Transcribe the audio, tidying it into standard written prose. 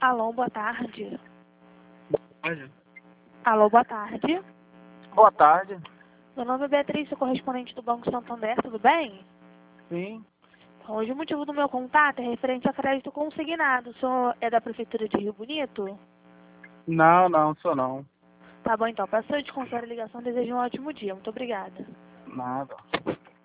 Alô, boa tarde. Boa tarde. Alô, boa tarde. Boa tarde. Meu nome é Beatriz, sou correspondente do Banco Santander, tudo bem? Sim. Hoje o motivo do meu contato é referente a crédito consignado. O senhor é da Prefeitura de Rio Bonito? Não, sou não. Tá bom, então. Para a ligação, desejo um ótimo dia. Muito obrigada. Nada.